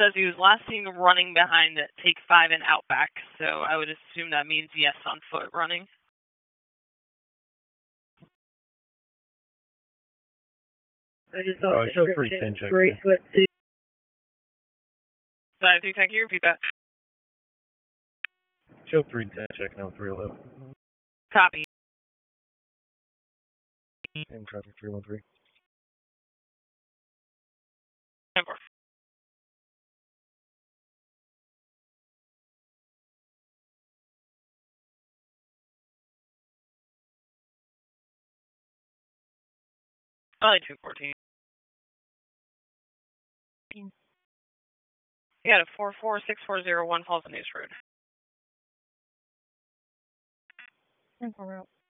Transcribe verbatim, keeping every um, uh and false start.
says he was last seen running behind Take five and Outback, so I would assume that means yes, on foot running. I just thought Oh, show three ten check. Great foot too. five three, thank you. Repeat that. Show three ten check now three eleven. Copy. And traffic three one three. ten four. Only two fourteen. You got a four four six four zero one Halls and East Road. ten four route.